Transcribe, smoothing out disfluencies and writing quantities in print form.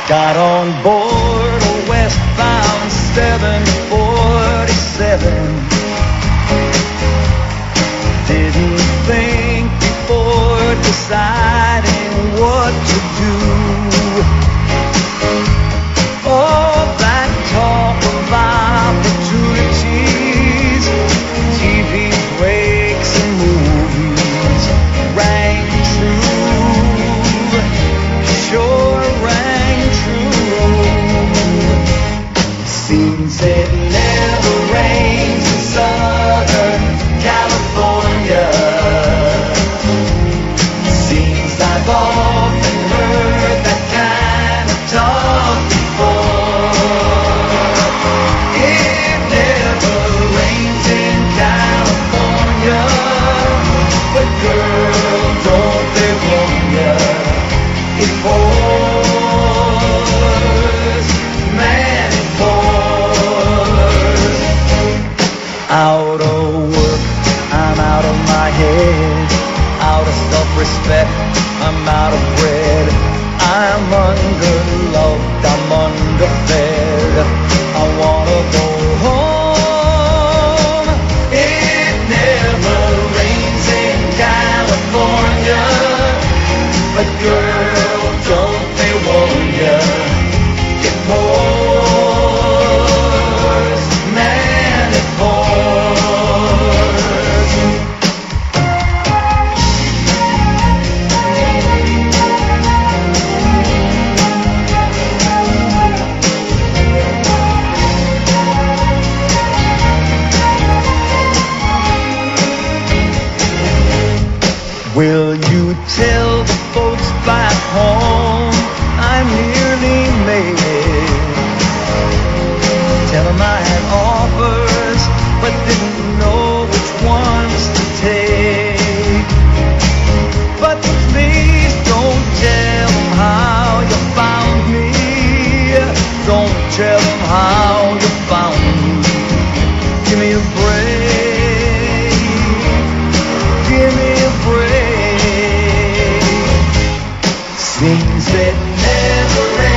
Got on board a westbound 747. Didn't think before deciding what to do. All that talk of opportunities, TV breaks and movies rang true, sure rang true. Seems it never rains in Southern California. Seems I've often heard that kind of talk before. It never rains in California, but girl, don't they warn ya? It pours, man, it pours. Out of work, I'm out of my head. Out of self-respect, I'm out of bread. I'm underloved, I'm underfed. I wanna go home. It never rains in California, but girl, don't they warn ya? It pours, man, it pours. Will you tell the folks back home I nearly made it? Tell them I had offers but didn't know which ones to take. But please don't tell them how you found me. Don't tell them how you found me. Give me a break. Give me a break. Seems it never